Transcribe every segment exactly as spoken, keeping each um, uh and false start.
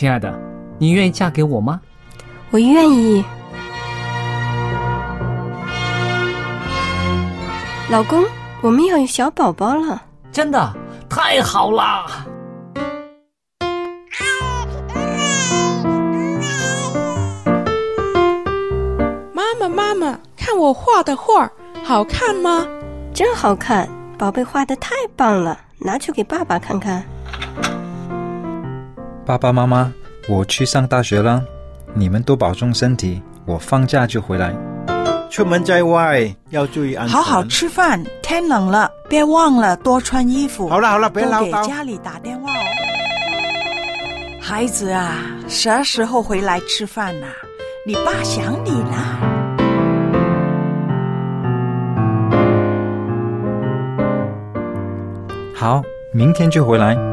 亲爱的，你愿意嫁给我吗？ 我愿意。老公，我们要有小宝宝了。 真的？太好了！ 妈妈妈妈，看我画的画，好看吗？ 真好看，宝贝画得太棒了，拿去给爸爸看看。 爸爸妈妈，我去上大学了，你们都保重身体，我放假就回来。 出门在外要注意安全。 好好吃饭，天冷了，别忘了多穿衣服。 好了好了，别唠叨。 多给家里打电话哦。孩子啊，啥时候回来吃饭啊？你爸想你啦。 好，明天就回来。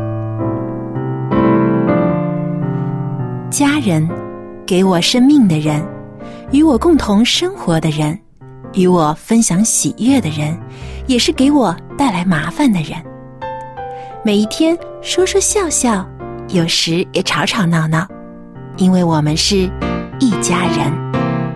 家人，给我生命的人，与我共同生活的人，与我分享喜悦的人，也是给我带来麻烦的人。每一天说说笑笑，有时也吵吵闹闹，因为我们是一家人。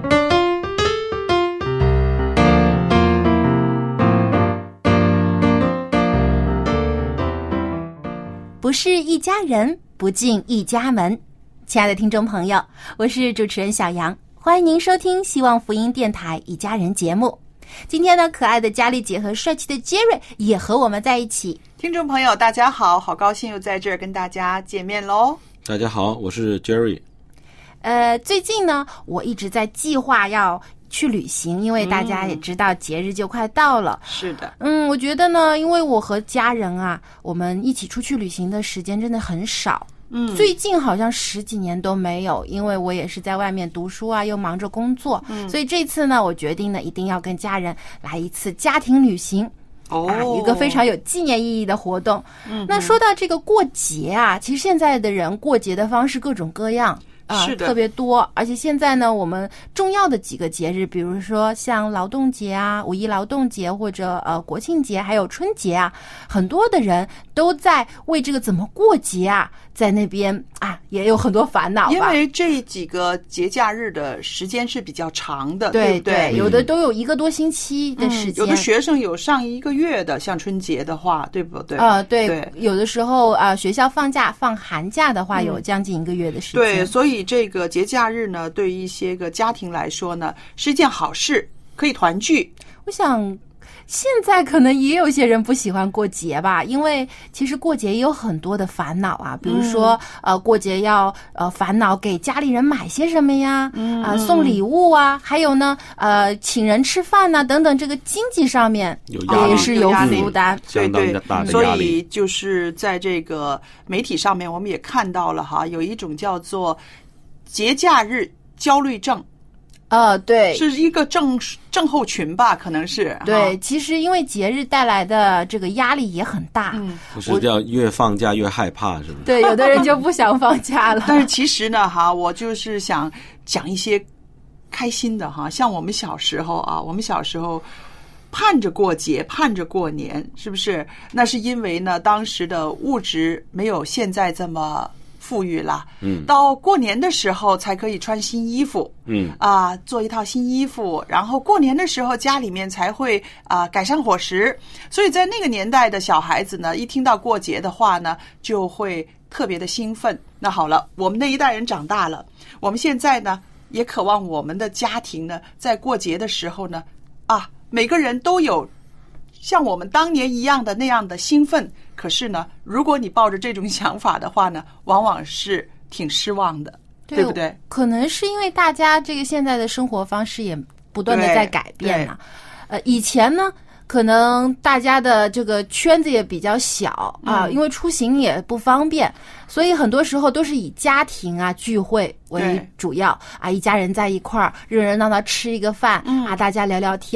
不是一家人，不进一家门。亲爱的听众朋友，我是主持人小杨，欢迎您收听希望福音电台一家人节目。今天呢，可爱的佳丽姐和帅气的杰瑞也和我们在一起。 听众朋友大家好，好高兴又在这儿跟大家见面咯。 大家好，我是 Jerry。 呃，最近呢我一直在计划要去旅行，因为大家也知道节日就快到了。 嗯、是的。 嗯，我觉得呢，因为我和家人啊，我们一起出去旅行的时间真的很少。嗯，最近好像十几年都没有，因为我也是在外面读书啊，又忙着工作。嗯，所以这次呢，我决定呢，一定要跟家人来一次家庭旅行。哦，啊，一个非常有纪念意义的活动。嗯，那说到这个过节啊，其实现在的人过节的方式各种各样。啊， 是的， 特别多，而且现在呢，我们重要的几个节日，比如说像劳动节啊、五一劳动节或者呃国庆节，还有春节啊，很多的人都在为这个怎么过节啊，在那边啊也有很多烦恼吧。 因为这几个节假日的时间是比较长的， 对对不对？ 有的都有一个多星期的时间， 嗯，有的学生有上一个月的，像春节的话，对不对？ 啊，呃，对， 对， 有的时候啊，呃，学校放假放寒假的话，有将近一个月的时间。 对，所以这个节假日呢，对于一些个家庭来说呢，是一件好事，可以团聚。 我想现在可能也有些人不喜欢过节吧，因为其实过节也有很多的烦恼啊，比如说，嗯，呃，过节要呃烦恼给家里人买些什么呀，嗯，啊，呃，送礼物啊，还有呢，呃，请人吃饭呐，啊，等等，这个经济上面也是有负担， 对对，所以就是在这个媒体上面，我们也看到了哈，有一种叫做节假日焦虑症。 呃，对， 是一个症症候群吧，可能是。 对，其实因为节日带来的这个压力也很大。 嗯，不是叫越放假越害怕，是不是？ 对，有的人就不想放假了。 但是其实呢，哈，我就是想讲一些开心的哈，像我们小时候啊，我们小时候盼着过节，盼着过年，是不是？那是因为呢，当时的物质没有现在这么富裕了，嗯，到过年的时候才可以穿新衣服，嗯啊，做一套新衣服，然后过年的时候家里面才会啊改善伙食，所以在那个年代的小孩子呢，一听到过节的话呢，就会特别的兴奋。那好了，我们那一代人长大了，我们现在呢，也渴望我们的家庭呢，在过节的时候呢，啊，每个人都有像我们当年一样的那样的兴奋。可是呢，如果你抱着这种想法的话呢，往往是挺失望的， 对, 对不对？ 可能是因为大家这个现在的生活方式也不断的在改变了。呃，以前呢，可能大家的这个圈子也比较小啊，嗯，因为出行也不方便，所以很多时候都是以家庭啊聚会为主要啊，一家人在一块儿热热闹闹吃一个饭，嗯，啊，大家聊聊天。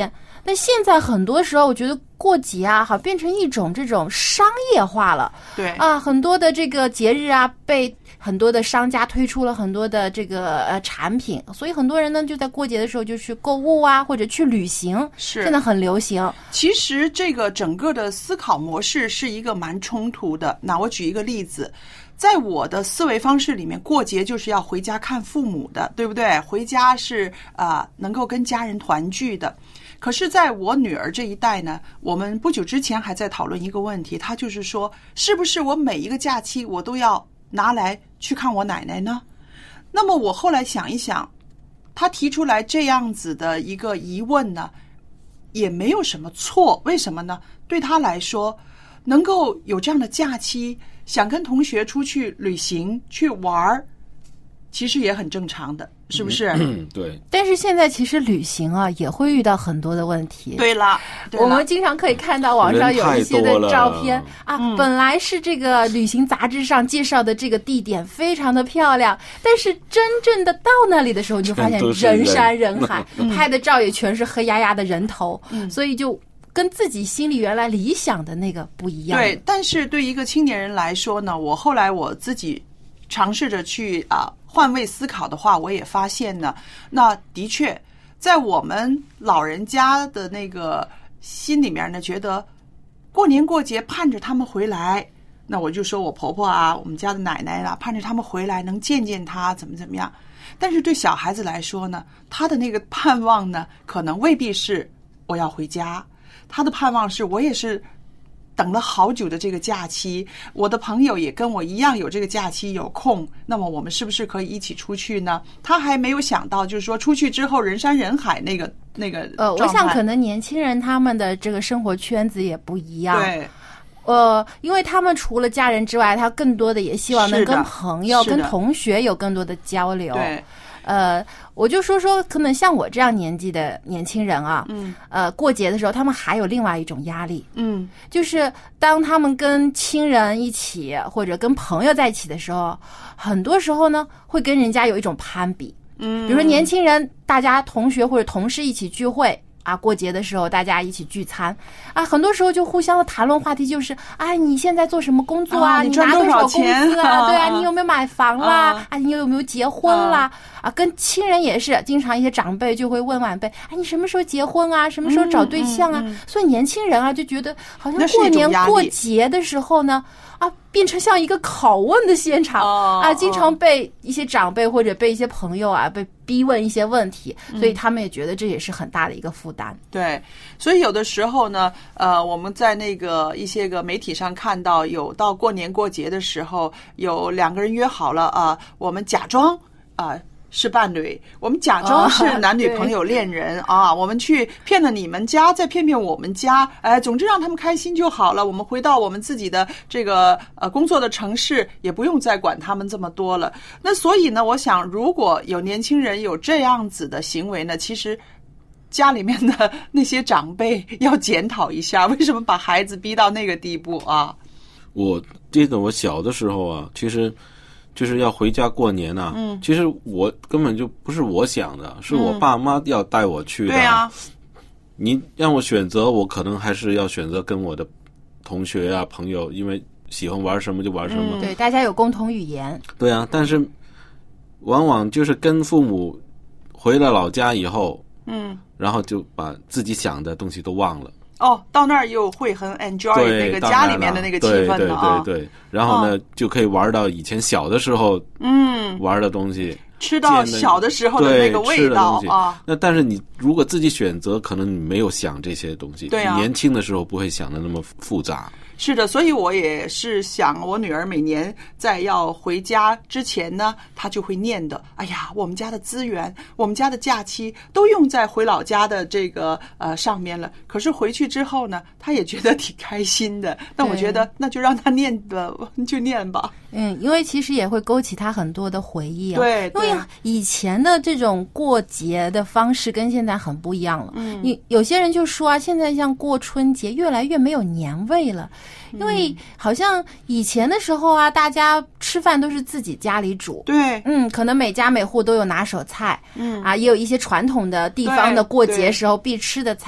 但现在很多时候，我觉得过节啊，好变成一种这种商业化了。 对啊，很多的这个节日啊，被很多的商家推出了很多的这个呃产品，所以很多人呢就在过节的时候就去购物啊，或者去旅行， 是现在很流行。 其实这个整个的思考模式是一个蛮冲突的。那我举一个例子。在我的思维方式里面，过节就是要回家看父母的，对不对？回家是啊、呃，能够跟家人团聚的。可是在我女儿这一代呢，我们不久之前还在讨论一个问题，她就是说，是不是我每一个假期我都要拿来去看我奶奶呢？那么我后来想一想，她提出来这样子的一个疑问呢，也没有什么错。为什么呢？对她来说，能够有这样的假期，想跟同学出去旅行去玩，其实也很正常的，是不是？ 嗯，对。 但是现在其实旅行啊，也会遇到很多的问题。 对了，对了我们经常可以看到网上有一些的照片啊、嗯，本来是这个旅行杂志上介绍的这个地点非常的漂亮，但是真正的到那里的时候，你就发现人山人海， 嗯、 拍的照也全是黑压压的人头，嗯、所以就。跟自己心里原来理想的那个不一样。 对，但是对一个青年人来说呢，我后来我自己尝试着去啊、呃、换位思考的话，我也发现呢，那的确在我们老人家的那个心里面呢，觉得过年过节盼着他们回来，那我就说我婆婆啊，我们家的奶奶啦，盼着他们回来能见见她，怎么怎么样。但是对小孩子来说呢，他的那个盼望呢，可能未必是我要回家。他的盼望是我也是等了好久的这个假期，我的朋友也跟我一样有这个假期有空，那么我们是不是可以一起出去呢？他还没有想到就是说出去之后人山人海那个那个呃，我想可能年轻人他们的这个生活圈子也不一样。 对， 呃，因为他们除了家人之外，他更多的也希望能跟朋友跟同学有更多的交流。 对， 呃，我就说说，可能像我这样年纪的年轻人啊， 嗯， 呃，过节的时候，他们还有另外一种压力， 嗯， 就是当他们跟亲人一起或者跟朋友在一起的时候，很多时候呢，会跟人家有一种攀比， 嗯， 比如说年轻人，大家同学或者同事一起聚会。啊，过节的时候大家一起聚餐啊，很多时候就互相的谈论话题就是，哎，你现在做什么工作啊？ 啊你拿多少工资啊？ 啊对啊，你有没有买房啦？啊，啊你有没有结婚啦？啊, 啊，跟亲人也是，经常一些长辈就会问晚辈，哎，你什么时候结婚啊？什么时候找对象啊？ 嗯嗯嗯、 所以年轻人啊就觉得好像过年过节的时候呢。啊，变成像一个拷问的现场、 哦、 啊，经常被一些长辈或者被一些朋友啊被逼问一些问题，所以他们也觉得这也是很大的一个负担。 对，所以有的时候呢，呃，我们在那个一些个媒体上看到，有到过年过节的时候，有两个人约好了啊、呃，我们假装啊。呃是伴侣，我们假装是男女朋友恋人、哦、啊，我们去骗了你们家，再骗骗我们家，哎，总之让他们开心就好了。我们回到我们自己的这个呃工作的城市，也不用再管他们这么多了。那所以呢，我想如果有年轻人有这样子的行为呢，其实家里面的那些长辈要检讨一下，为什么把孩子逼到那个地步啊？ 我记得我小的时候啊，其实。就是要回家过年啊， 嗯， 其实我根本就不是我想的，是我爸妈要带我去的。 对啊， 你让我选择，我可能还是要选择跟我的同学啊、朋友，因为喜欢玩什么就玩什么。 嗯、对，大家有共同语言。 对啊，但是往往就是跟父母回了老家以后， 嗯， 然后就把自己想的东西都忘了。 哦，到那儿又会很 enjoy 那个家里面的那个气氛了啊！ 对对对对，然后呢、哦，就可以玩到以前小的时候嗯玩的东西， 吃到小的时候的那个味道啊。 那但是你如果自己选择，可能你没有想这些东西， 对啊， 你年轻的时候不会想的那么复杂。 是的，所以我也是想，我女儿每年在要回家之前呢，她就会念的，哎呀，我们家的资源，我们家的假期都用在回老家的这个呃上面了。可是回去之后呢，她也觉得挺开心的。但我觉得那就让她念吧，就念吧。 嗯，因为其实也会勾起她很多的回忆啊。 对， 因为以前的这种过节的方式跟现在很不一样了。 嗯， 你有些人就说啊，现在像过春节越来越没有年味了。因为好像以前的时候啊，大家吃饭都是自己家里煮， 对， 嗯，可能每家每户都有拿手菜， 嗯啊，也有一些传统的地方的过节时候必吃的菜。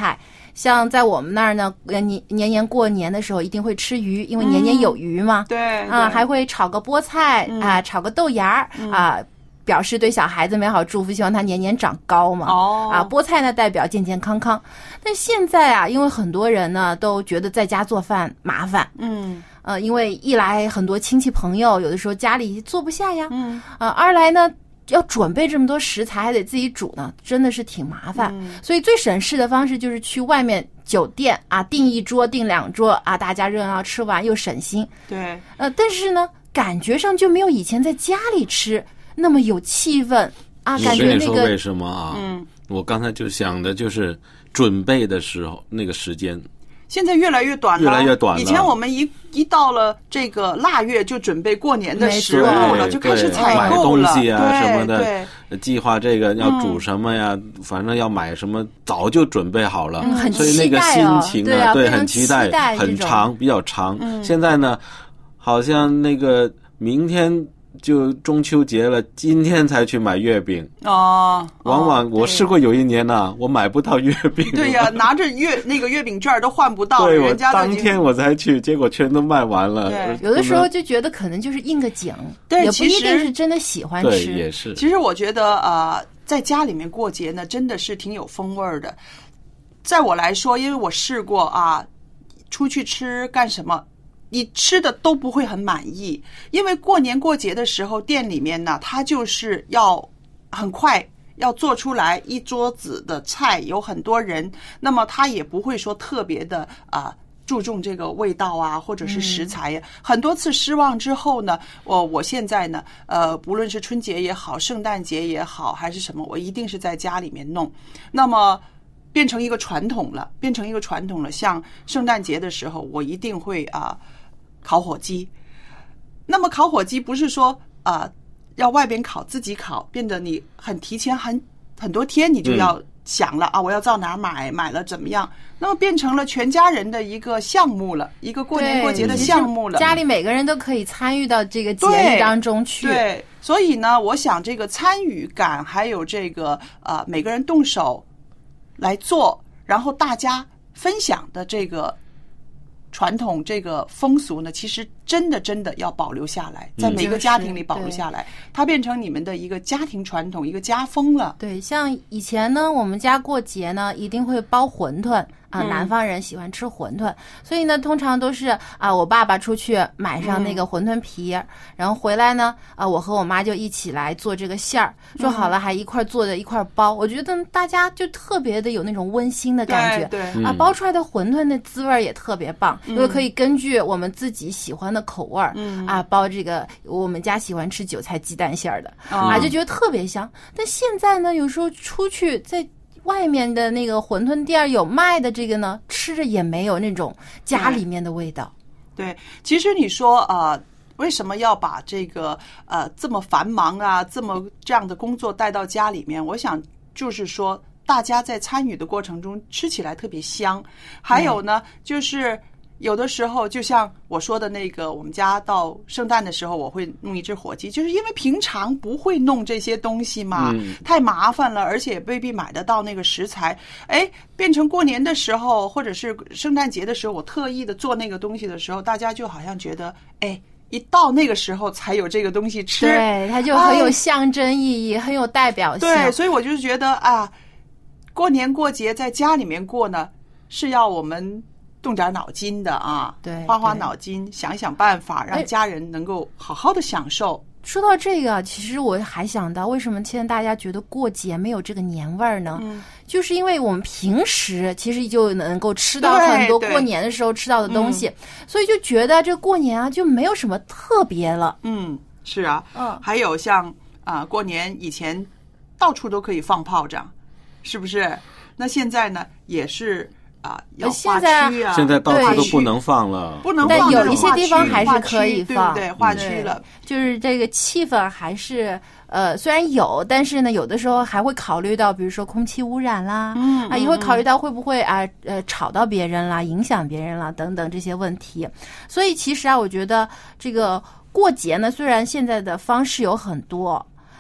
像在我们那儿呢，呃年年年过年的时候一定会吃鱼，因为年年有余嘛。 嗯、对啊，还会炒个菠菜、嗯、啊，炒个豆芽儿、嗯、啊。表示对小孩子美好祝福，希望他年年长高嘛。 哦， 啊，菠菜呢代表健健康康。但现在啊，因为很多人呢都觉得在家做饭麻烦， 嗯， 呃，因为一来很多亲戚朋友有的时候家里做不下呀， 嗯， 啊，二来呢要准备这么多食材还得自己煮呢，真的是挺麻烦。 嗯、 所以最省事的方式就是去外面酒店啊订一桌订两桌啊，大家热闹吃完又省心。 对， 呃，但是呢，感觉上就没有以前在家里吃那么有气氛啊，感觉那个。 我跟你说为什么啊？ 嗯， 我刚才就想的就是准备的时候那个时间， 现在越来越短了， 越来越短了。 以前我们一一到了这个腊月就准备过年的食物了，就开始采购了， 买东西啊什么的， 对， 计划这个要煮什么呀，嗯、反正要买什么，早就准备好了， 嗯、很所以那个心情啊， 啊，对， 很期待，很长，比较长。 嗯、 现在呢，好像那个明天就中秋节了，今天才去买月饼哦。 往往我试过有一年呐、啊，我买不到月饼。 对呀、啊，拿着月那个月饼券都换不到， 对， 人家我当天我才去，结果全都卖完了。 对， 有的时候就觉得可能就是应个景， 对， 也不一定是真的喜欢吃。 对，也是。 其实我觉得呃，在家里面过节呢，真的是挺有风味的。在我来说，因为我试过啊，出去吃干什么？你吃的都不会很满意，因为过年过节的时候，店里面呢，它就是要很快要做出来一桌子的菜，有很多人，那么他也不会说特别的啊、呃、注重这个味道啊，或者是食材呀、嗯。很多次失望之后呢，我我现在呢，呃，不论是春节也好，圣诞节也好，还是什么，我一定是在家里面弄。那么变成一个传统了，变成一个传统了。像圣诞节的时候，我一定会啊。呃烤火鸡，那么烤火鸡不是说啊、呃、要外边烤自己烤，变得你很提前很很多天你就要想了、嗯、啊，我要到哪买，买了怎么样？那么变成了全家人的一个项目了，一个过年过节的项目了。 家里每个人都可以参与到这个节日当中去。 对，对，所以呢，我想这个参与感还有这个呃每个人动手来做，然后大家分享的这个。传统这个风俗呢，其实真的真的要保留下来，在每个家庭里保留下来，它变成你们的一个家庭传统，一个家风了。 对，像以前呢，我们家过节呢，一定会包馄饨啊，南方人喜欢吃馄饨，嗯、所以呢，通常都是啊，我爸爸出去买上那个馄饨皮，嗯、然后回来呢，啊，我和我妈就一起来做这个馅儿，做好了还一块做的一块包，我觉得大家就特别的有那种温馨的感觉， 对对啊，包出来的馄饨的滋味也特别棒。因为可以根据我们自己喜欢的口味儿、嗯、啊，包这个我们家喜欢吃韭菜鸡蛋馅儿的、嗯、啊，就觉得特别香。但现在呢，有时候出去在外面的那个馄饨店有卖的这个呢，吃着也没有那种家里面的味道。 对，对，其实你说呃，为什么要把这个呃这么繁忙啊，这么这样的工作带到家里面？我想就是说，大家在参与的过程中吃起来特别香。还有呢，就是有的时候就像我说的那个，我们家到圣诞的时候我会弄一只火鸡，就是因为平常不会弄这些东西嘛、嗯、太麻烦了，而且也未必买得到那个食材。哎，变成过年的时候或者是圣诞节的时候，我特意的做那个东西的时候，大家就好像觉得哎，一到那个时候才有这个东西吃， 对，它就很有象征意义、哎、很有代表性。 对，所以我就是觉得啊，过年过节在家里面过呢，是要我们动点脑筋的啊， 对， 花花脑筋，想想办法，让家人能够好好的享受。 说到这个，其实我还想到，为什么现在大家觉得过节没有这个年味儿呢？嗯，就是因为我们平时其实就能够吃到很多过年的时候吃到的东西，所以就觉得这过年啊就没有什么特别了。 嗯，是啊， 嗯， 还有像啊、呃，过年以前到处都可以放炮仗，是不是？那现在呢，也是。啊，要划区啊！ 现在到处都不能放了， 不能放。 但有一些地方还是可以放， 对不对？划区了， 就是这个气氛还是呃，虽然有，但是呢，有的时候还会考虑到，比如说空气污染啦， 嗯啊，也会考虑到会不会啊呃吵到别人啦、影响别人啦等等这些问题。所以其实啊，我觉得这个过节呢，虽然现在的方式有很多。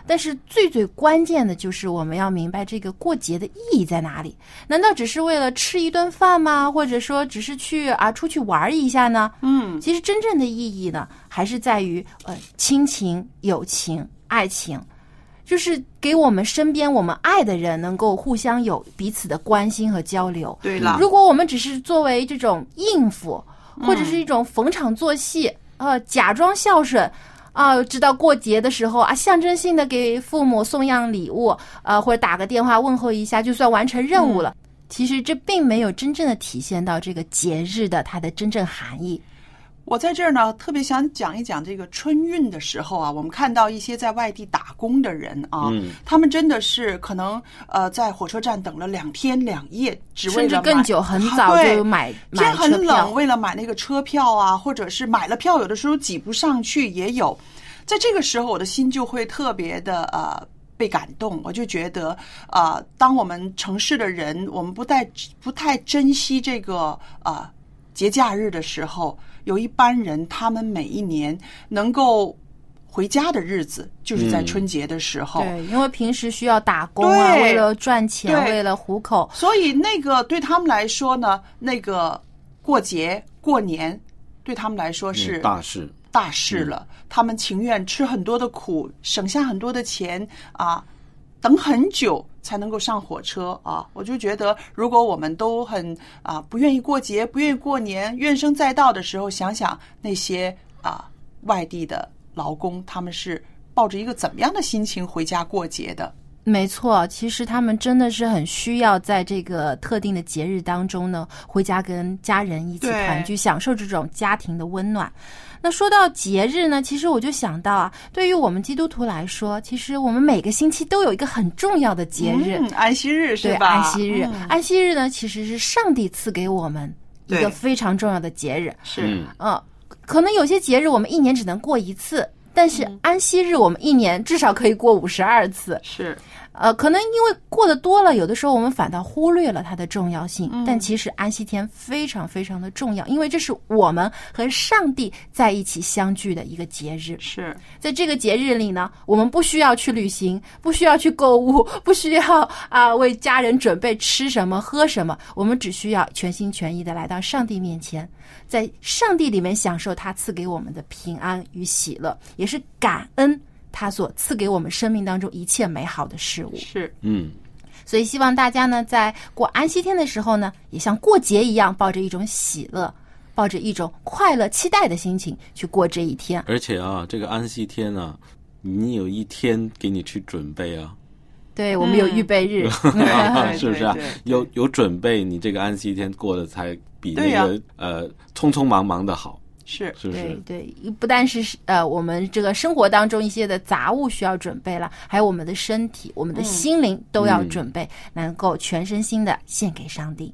但是最最关键的就是我们要明白这个过节的意义在哪里？难道只是为了吃一顿饭吗？或者说只是去啊出去玩一下呢？ 嗯， 其实真正的意义呢，还是在于呃亲情、友情、爱情，就是给我们身边我们爱的人能够互相有彼此的关心和交流。 对了， 如果我们只是作为这种应付，或者是一种逢场作戏，呃，假装孝顺。啊，知道过节的时候啊，象征性的给父母送样礼物，呃，或者打个电话问候一下，就算完成任务了。嗯、其实这并没有真正的体现到这个节日的它的真正含义。 我在这儿呢，特别想讲一讲这个春运的时候啊，我们看到一些在外地打工的人啊，嗯、他们真的是可能呃在火车站等了两天两夜，只为了甚至更久，很早就买买天很冷，为了买那个车票啊，或者是买了票，有的时候挤不上去也有。在这个时候，我的心就会特别的呃被感动。我就觉得啊、呃，当我们城市的人，我们不太不太珍惜这个呃节假日的时候。有一班人，他们每一年能够回家的日子，就是在春节的时候。 嗯、对，因为平时需要打工啊，为了赚钱，为了糊口， 所以那个对他们来说呢，那个过节过年对他们来说是大事大事了。嗯、他们情愿吃很多的苦，省下很多的钱啊，等很久才能够上火车啊！我就觉得，如果我们都很啊不愿意过节、不愿意过年、怨声载道的时候，想想那些啊外地的劳工，他们是抱着一个怎么样的心情回家过节的？ 没错，其实他们真的是很需要在这个特定的节日当中呢，回家跟家人一起团聚，享受这种家庭的温暖。那说到节日呢，其实我就想到啊，对于我们基督徒来说，其实我们每个星期都有一个很重要的节日， 嗯、安息日是吧？ 对，安息日，嗯、安息日呢，其实是上帝赐给我们一个非常重要的节日。 是， 嗯、呃，可能有些节日我们一年只能过一次。但是安息日我们一年至少可以过五十二次， 是， 呃，可能因为过得多了，有的时候我们反倒忽略了它的重要性。嗯、但其实安息天非常非常的重要，因为这是我们和上帝在一起相聚的一个节日。 是， 在这个节日里呢，我们不需要去旅行，不需要去购物，不需要啊、呃、为家人准备吃什么喝什么，我们只需要全心全意的来到上帝面前，在上帝里面享受他赐给我们的平安与喜乐，也是感恩他所赐给我们生命当中一切美好的事物。 是， 嗯， 所以希望大家呢，在过安息天的时候呢，也像过节一样，抱着一种喜乐，抱着一种快乐期待的心情去过这一天。 而且啊，这个安息天啊，你有一天给你去准备啊。 对，我们有预备日， 嗯、是不是啊？有有准备，你这个安息天过得才比那个、啊、呃匆匆忙忙的好。 是， 是不是？ 对对，不但是呃我们这个生活当中一些的杂物需要准备了，还有我们的身体、我们的心灵都要准备，嗯、能够全身心的献给上帝。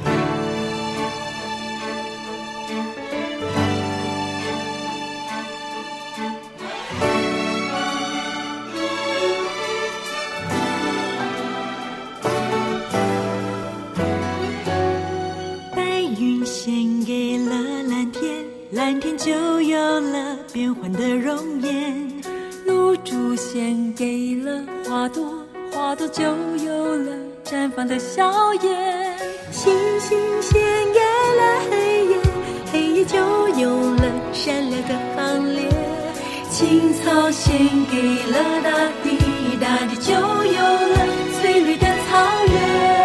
蓝天就有了变幻的容颜，露珠献给了花朵，花朵就有了绽放的笑颜。星星献给了黑夜，黑夜就有了闪亮的行列。青草献给了大地，大地就有了翠绿的草原。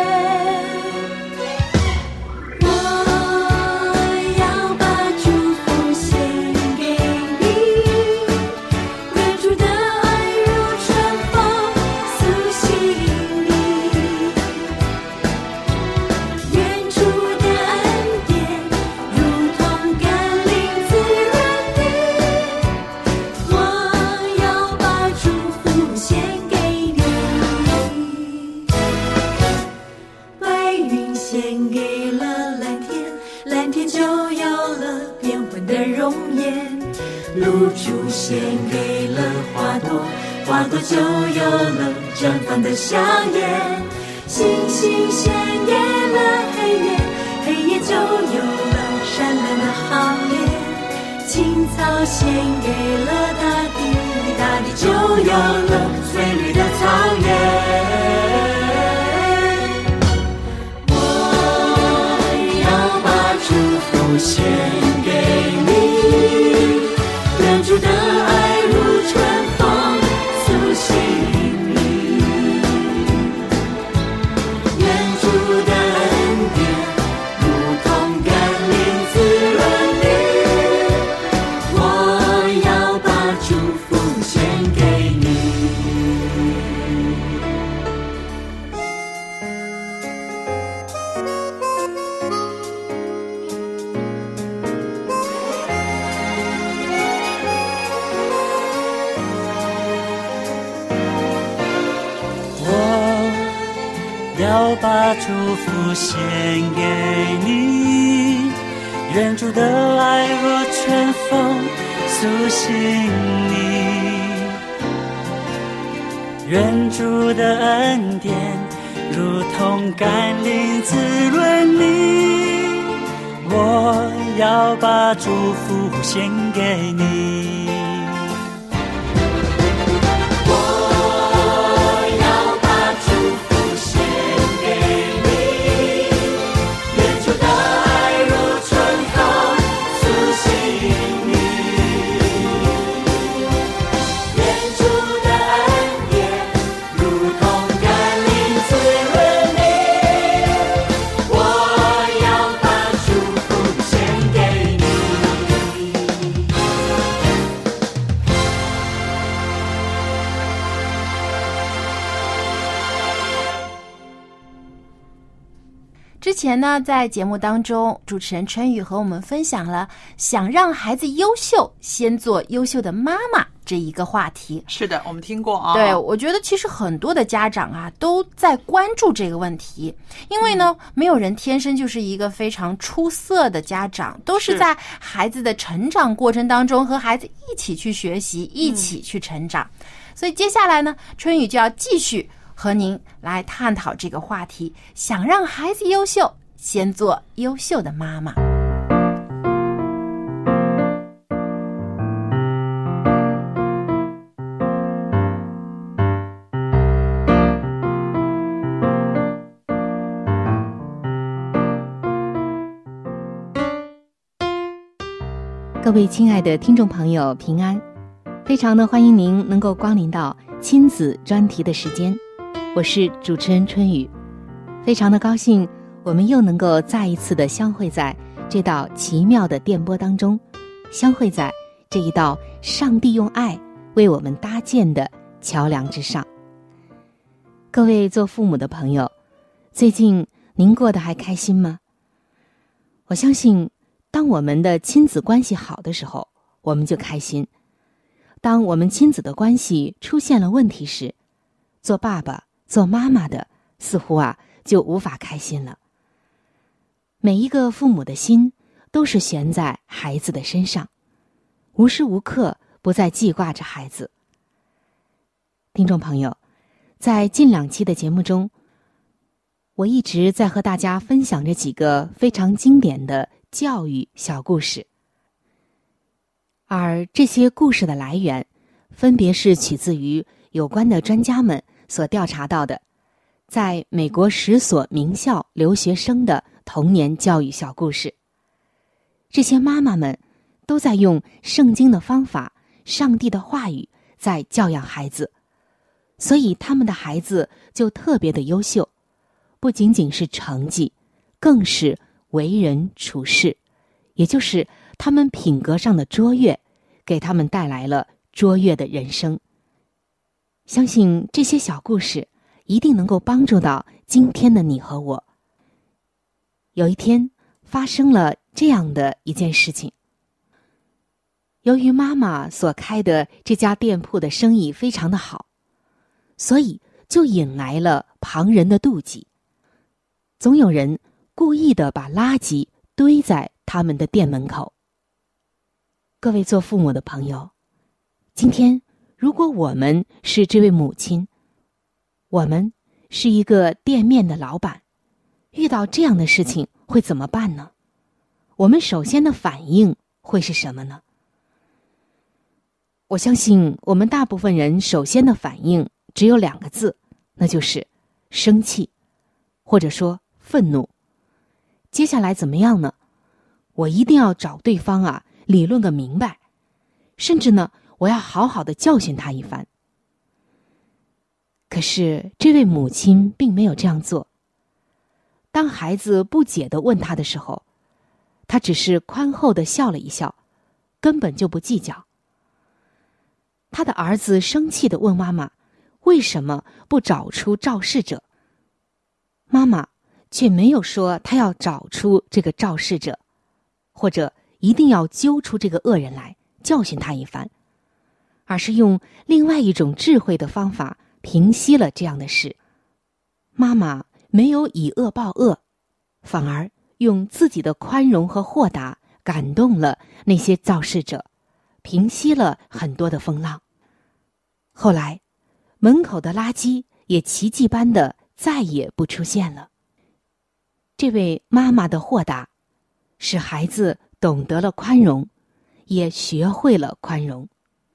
露珠献给了花朵，花朵就有了绽放的香艳。星星献给了黑夜，黑夜就有了闪亮的行列。青草献给了大地，大地就有了的爱如春风苏醒你，愿主的恩典如同甘霖滋润你，我要把祝福献给你。要把祝福献给你，愿主的爱若春风苏醒你，愿主的恩典如同甘霖滋润你，我要把祝福献给你。 之前呢，在节目当中，主持人春雨和我们分享了想让孩子优秀，先做优秀的妈妈这一个话题。 是的，我们听过啊。 对，我觉得其实很多的家长啊都在关注这个问题，因为呢，没有人天生就是一个非常出色的家长，都是在孩子的成长过程当中和孩子一起去学习，一起去成长。嗯、所以接下来呢，春雨就要继续和您来探讨这个话题，想让孩子优秀，先做优秀的妈妈。 各位亲爱的听众朋友，平安！非常的欢迎您能够光临到亲子专题的时间。我是主持人春雨，非常的高兴我们又能够再一次的相会在这道奇妙的电波当中，相会在这一道上帝用爱为我们搭建的桥梁之上。各位做父母的朋友，最近您过得还开心吗？我相信当我们的亲子关系好的时候，我们就开心；当我们亲子的关系出现了问题时，做爸爸做妈妈的似乎啊就无法开心了。每一个父母的心都是悬在孩子的身上，无时无刻不在记挂着孩子。听众朋友，在近两期的节目中，我一直在和大家分享着几个非常经典的教育小故事，而这些故事的来源分别是取自于有关的专家们所调查到的在美国十所名校留学生的童年教育小故事。这些妈妈们都在用圣经的方法，上帝的话语在教养孩子，所以他们的孩子就特别的优秀，不仅仅是成绩，更是为人处事，也就是他们品格上的卓越，给他们带来了卓越的人生。相信这些小故事一定能够帮助到今天的你和我。有一天发生了这样的一件事情，由于妈妈所开的这家店铺的生意非常的好，所以就引来了旁人的妒忌。总有人故意的把垃圾堆在他们的店门口。各位做父母的朋友，今天如果我们是这位母亲，我们是一个店面的老板，遇到这样的事情会怎么办呢？我们首先的反应会是什么呢？我相信我们大部分人首先的反应只有两个字，那就是生气，或者说愤怒。接下来怎么样呢？我一定要找对方啊理论个明白， 甚至呢，我要好好的教训他一番。可是这位母亲并没有这样做。当孩子不解地问他的时候，他只是宽厚地笑了一笑，根本就不计较。他的儿子生气地问妈妈，为什么不找出肇事者？妈妈却没有说他要找出这个肇事者，或者一定要揪出这个恶人来教训他一番，而是用另外一种智慧的方法平息了这样的事。妈妈没有以恶报恶，反而用自己的宽容和豁达感动了那些肇事者，平息了很多的风浪。后来门口的垃圾也奇迹般的再也不出现了。这位妈妈的豁达使孩子懂得了宽容，也学会了宽容。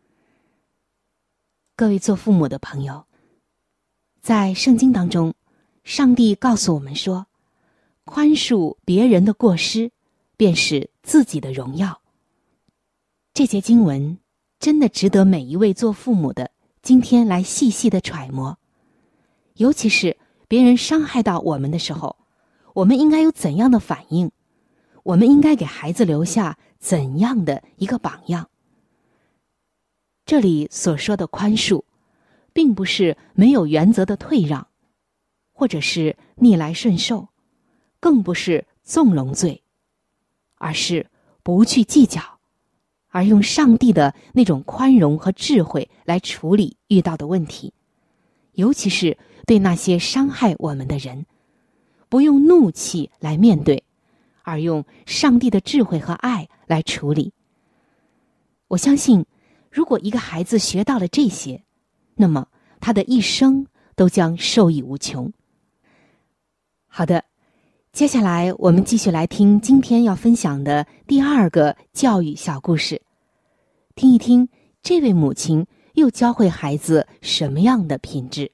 各位做父母的朋友，在圣经当中，上帝告诉我们说，宽恕别人的过失便是自己的荣耀。这节经文真的值得每一位做父母的今天来细细的揣摩。尤其是别人伤害到我们的时候，我们应该有怎样的反应？我们应该给孩子留下怎样的一个榜样？这里所说的宽恕，并不是没有原则的退让，或者是逆来顺受，更不是纵容罪，而是不去计较，而用上帝的那种宽容和智慧来处理遇到的问题，尤其是对那些伤害我们的人，不用怒气来面对，而用上帝的智慧和爱来处理。我相信，如果一个孩子学到了这些，那么他的一生都将受益无穷。好的，接下来我们继续来听今天要分享的第二个教育小故事，听一听这位母亲又教会孩子什么样的品质。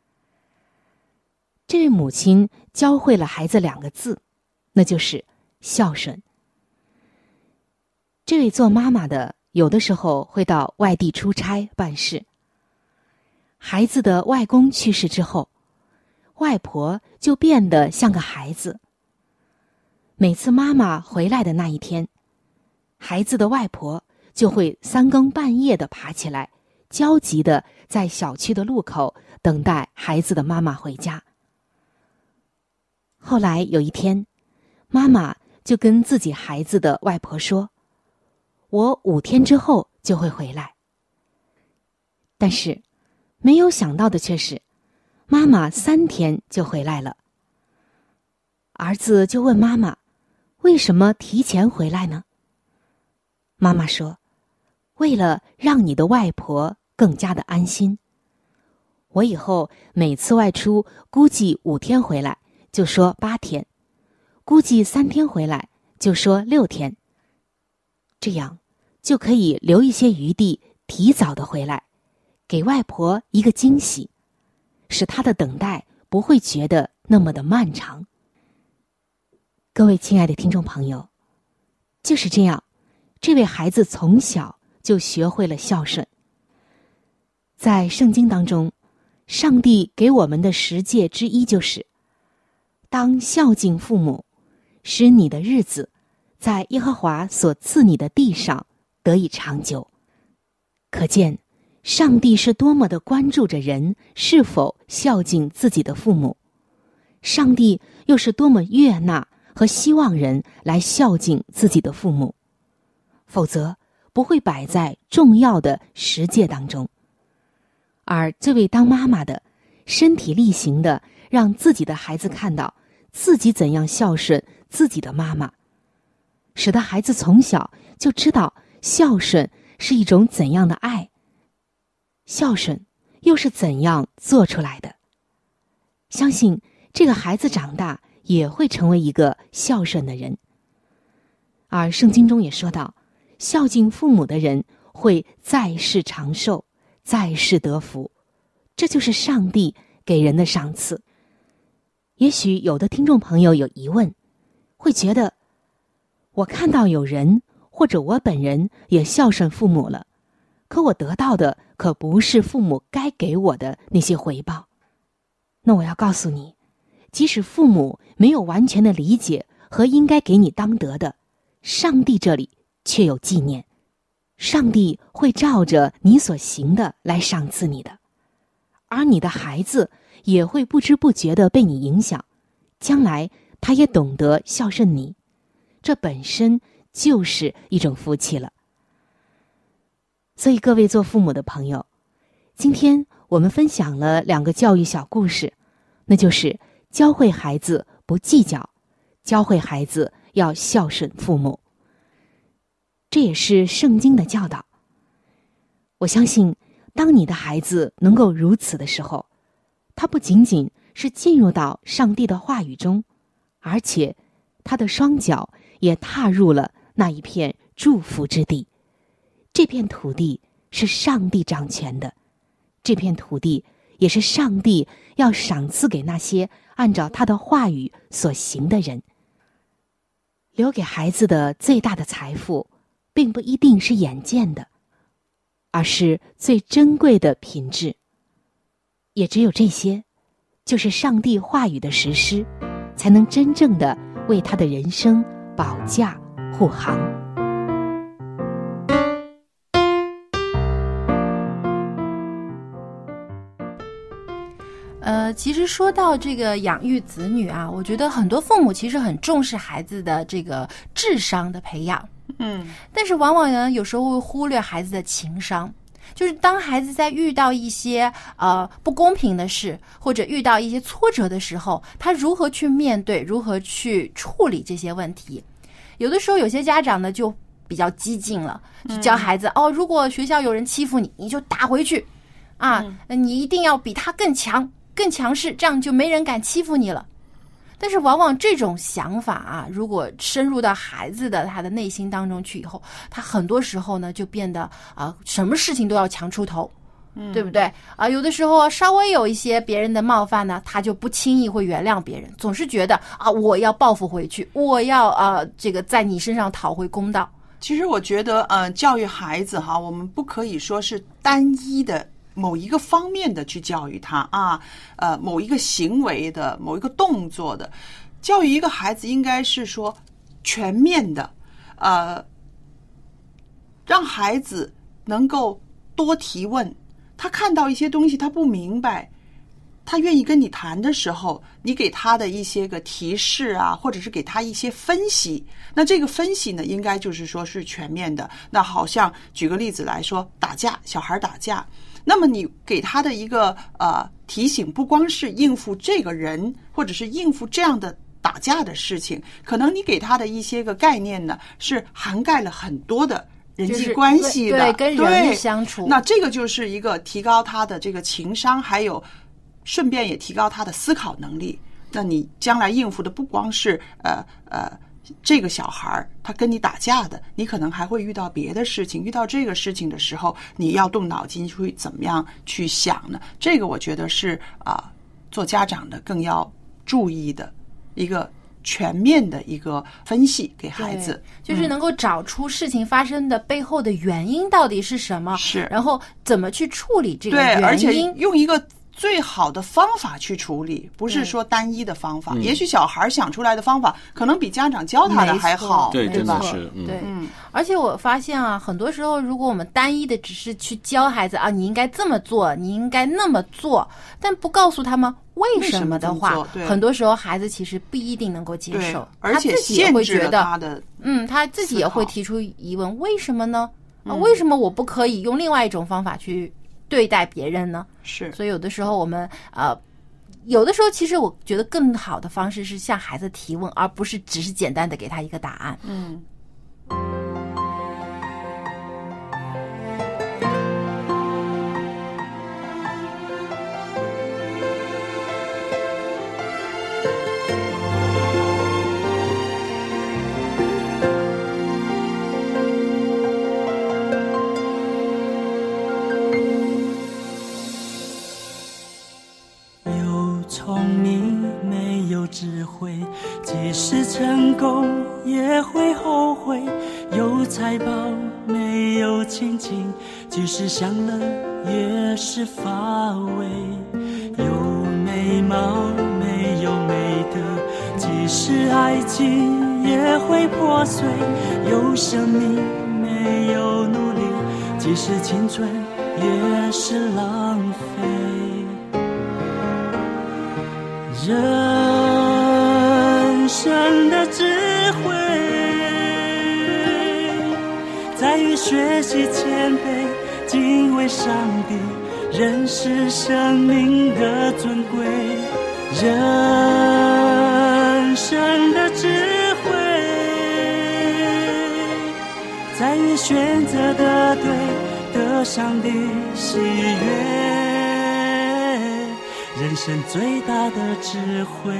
这位母亲教会了孩子两个字，那就是孝顺。这位做妈妈的有的时候会到外地出差办事，孩子的外公去世之后，外婆就变得像个孩子。每次妈妈回来的那一天，孩子的外婆就会三更半夜的爬起来，焦急的在小区的路口等待孩子的妈妈回家。后来有一天，妈妈就跟自己孩子的外婆说，我五天之后就会回来。但是没有想到的却是，妈妈三天就回来了。儿子就问妈妈，为什么提前回来呢？妈妈说，为了让你的外婆更加的安心。我以后每次外出估计五天回来就说八天，估计三天回来就说六天，这样就可以留一些余地，提早的回来，给外婆一个惊喜，使她的等待不会觉得那么的漫长。各位亲爱的听众朋友，就是这样，这位孩子从小就学会了孝顺。在圣经当中，上帝给我们的十诫之一就是，当孝敬父母，使你的日子在耶和华所赐你的地上得以长久。可见上帝是多么的关注着人是否孝敬自己的父母，上帝又是多么悦纳和希望人来孝敬自己的父母，否则不会摆在重要的十诫当中。而这位当妈妈的身体力行的让自己的孩子看到自己怎样孝顺自己的妈妈，使得孩子从小就知道孝顺是一种怎样的爱，孝顺又是怎样做出来的。相信这个孩子长大也会成为一个孝顺的人。而圣经中也说到，孝敬父母的人会在世长寿，在世得福，这就是上帝给人的赏赐。也许有的听众朋友有疑问，会觉得我看到有人或者我本人也孝顺父母了， 可我得到的可不是父母该给我的那些回报。那我要告诉你，即使父母没有完全的理解和应该给你当得的，上帝这里却有纪念，上帝会照着你所行的来赏赐你的，而你的孩子也会不知不觉地被你影响，将来他也懂得孝顺你，这本身就是一种福气了。所以各位做父母的朋友，今天我们分享了两个教育小故事，那就是教会孩子不计较，教会孩子要孝顺父母。这也是圣经的教导。我相信当你的孩子能够如此的时候，他不仅仅是进入到上帝的话语中，而且他的双脚也踏入了那一片祝福之地。这片土地是上帝掌权的，这片土地也是上帝要赏赐给那些按照他的话语所行的人。留给孩子的最大的财富并不一定是眼见的，而是最珍贵的品质。也只有这些，就是上帝话语的实施，才能真正的为他的人生保驾护航。 呃，其实说到这个养育子女啊，我觉得很多父母其实很重视孩子的这个智商的培养， 嗯， 但是往往呢，有时候会忽略孩子的情商。就是当孩子在遇到一些呃不公平的事，或者遇到一些挫折的时候，他如何去面对，如何去处理这些问题？有的时候有些家长呢就比较激进了，就教孩子、嗯、哦，如果学校有人欺负你，你就打回去啊、嗯，你一定要比他更强更强势，这样就没人敢欺负你了。但是往往这种想法啊，如果深入到孩子的他的内心当中去以后，他很多时候呢就变得啊、呃，什么事情都要强出头，嗯，对不对啊？有的时候稍微有一些别人的冒犯呢，他就不轻易会原谅别人，总是觉得啊，我要报复回去，我要啊这个在你身上讨回公道。 其实我觉得，呃，教育孩子哈，我们不可以说是单一的某一个方面的去教育他啊，呃，某一个行为的、某一个动作的教育一个孩子，应该是说全面的，呃，让孩子能够多提问。他看到一些东西他不明白，他愿意跟你谈的时候，你给他的一些个提示啊，或者是给他一些分析，那这个分析呢，应该就是说是全面的。那好像举个例子来说，打架，小孩打架。那么你给他的一个呃提醒，不光是应付这个人，或者是应付这样的打架的事情，可能你给他的一些个概念呢，是涵盖了很多的人际关系的， 就是、对，跟人的相处。 那这个就是一个提高他的这个情商，还有顺便也提高他的思考能力。那你将来应付的不光是呃呃。这个小孩他跟你打架的，你可能还会遇到别的事情，遇到这个事情的时候，你要动脑筋去怎么样去想呢？这个我觉得是啊、呃，做家长的更要注意的一个全面的一个分析给孩子， 就是能够找出事情发生的背后的原因到底是什么， 是， 然后怎么去处理这个原因， 对，而且用一个最好的方法去处理，不是说单一的方法。也许小孩想出来的方法，可能比家长教他的还好， 对，真的是，嗯、对。嗯，而且我发现啊，很多时候，如果我们单一的只是去教孩子啊，你应该这么做，你应该那么做，但不告诉他们为什么的话，很多时候孩子其实不一定能够接受， 而且限制了他的， 嗯，他自己也会提出疑问：为什么呢？啊，为什么我不可以用另外一种方法去对待别人呢？ 是， 所以有的时候我们呃，有的时候其实我觉得更好的方式是向孩子提问，而不是只是简单的给他一个答案。 嗯。 聪明没有智慧慧，即使成功也会后悔，有财宝没有亲情，即使享乐也是乏味，有美貌没有美德，即使爱情也会破碎，有生命没有努力，即使青春也是浪费。人生的智慧在于学习谦卑，敬畏上帝，认识生命的尊贵。人生的智慧在于选择的对，得上帝喜悦，人生最大的智慧。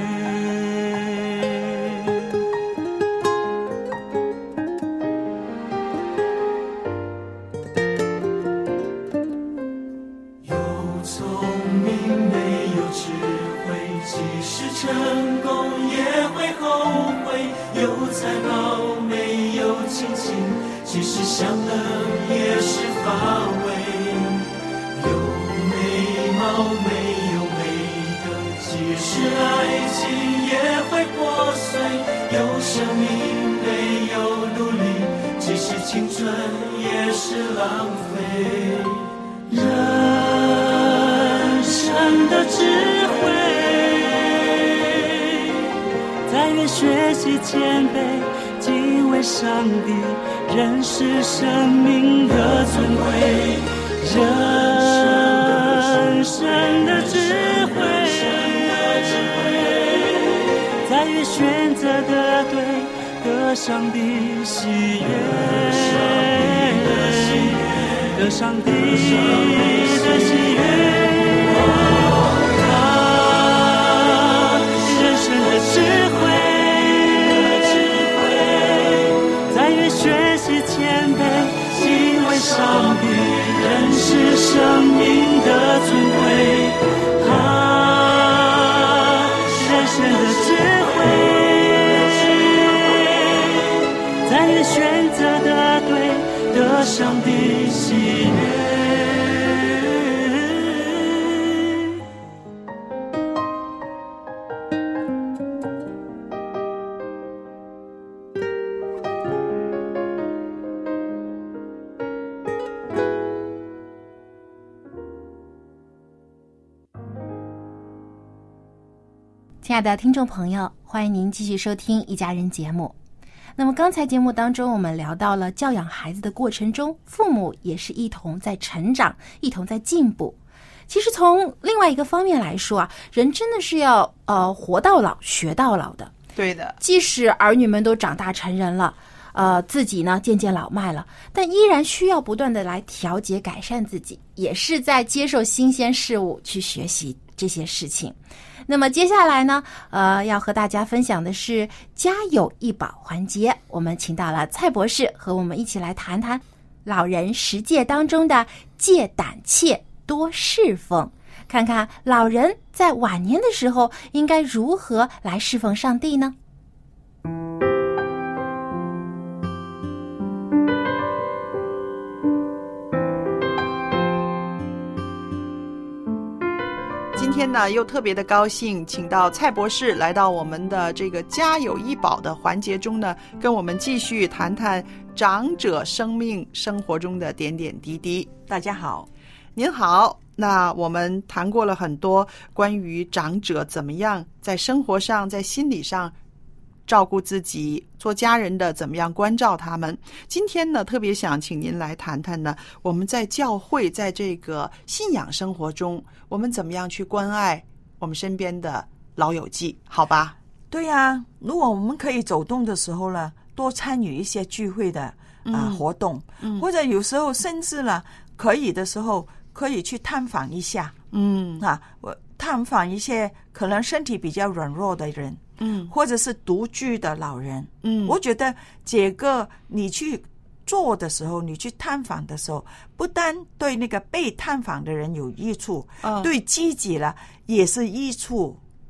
有聪明没有智慧，即使成功也会后悔，有财宝没有亲情，即使享乐也是乏味，有美貌没有美德，即使爱情也会破碎，有生命没有努力，即使青春也是浪费。人生的智慧在于学习谦卑，敬畏上帝，认识生命的尊贵。人生的智慧在于选择的对，得上帝喜悦，得上帝的喜悦。啊，人生的智慧在于学习谦卑，敬畏上帝，认识生命的尊贵。啊，人生的智慧在于选择的对，得上帝喜悦。 亲爱的听众朋友，欢迎您继续收听一家人节目。那么刚才节目当中我们聊到了教养孩子的过程中，父母也是一同在成长，一同在进步。其实从另外一个方面来说啊，人真的是要呃活到老学到老的。 对的， 即使儿女们都长大成人了，呃，自己呢渐渐老迈了，但依然需要不断的来调节改善自己，也是在接受新鲜事物去学习这些事情。那么接下来呢，呃，要和大家分享的是家有一宝环节，我们请到了蔡博士和我们一起来谈谈老人十戒当中的戒胆怯多侍奉，看看老人在晚年的时候应该如何来侍奉上帝呢？ 今天呢，又特别的高兴，请到蔡博士来到我们的这个家有一宝的环节中呢，跟我们继续谈谈长者生命生活中的点点滴滴。 大家好。 您好。那我们谈过了很多关于长者怎么样在生活上在心理上照顾自己，做家人的怎么样关照他们。今天呢，特别想请您来谈谈呢，我们在教会在这个信仰生活中，我们怎么样去关爱我们身边的老友记，好吧？ 对呀、啊，如果我们可以走动的时候呢，多参与一些聚会的啊、呃、活动、嗯，或者有时候甚至呢，可以的时候可以去探访一下，嗯啊，我探访一些可能身体比较软弱的人。嗯，或者是独居的老人，嗯，我觉得这个你去做的时候，你去探访的时候，不单对那个被探访的人有益处，嗯，对自己了也是益处